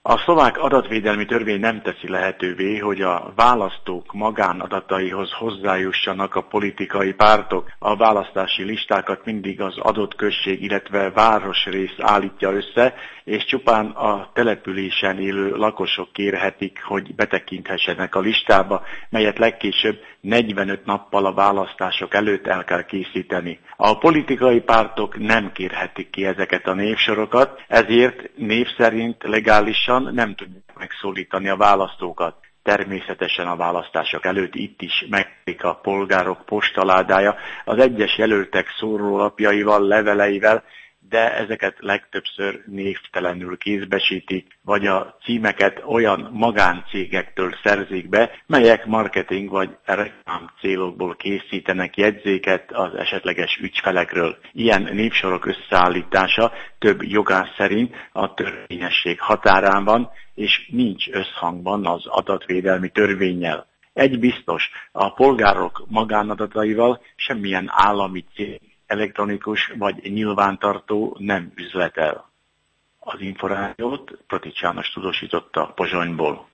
A szlovák adatvédelmi törvény nem teszi lehetővé, hogy a választók magánadataihoz hozzájussanak a politikai pártok. A választási listákat mindig az adott község, illetve városrész állítja össze, és csupán a településen élő lakosok kérhetik, hogy betekinthessenek a listába, melyet legkésőbb 45 nappal a választások előtt el kell készíteni. A politikai pártok nem kérhetik ki ezeket a névsorokat, ezért név szerint legálisan nem tudják megszólítani a választókat. Természetesen a választások előtt itt is megkezdik a polgárok postaládája az egyes jelöltek szórólapjaival, leveleivel, de ezeket legtöbbször névtelenül kézbesítik, vagy a címeket olyan magáncégektől szerzik be, melyek marketing vagy reklám célokból készítenek jegyzéket az esetleges ügyfelekről. Ilyen névsorok összeállítása több jogász szerint a törvényesség határán van, és nincs összhangban az adatvédelmi törvénnyel. Egy biztos, a polgárok magánadataival semmilyen állami cég, elektronikus vagy nyilvántartó nem üzletel. Az információt Protics János tudósította Pozsonyból.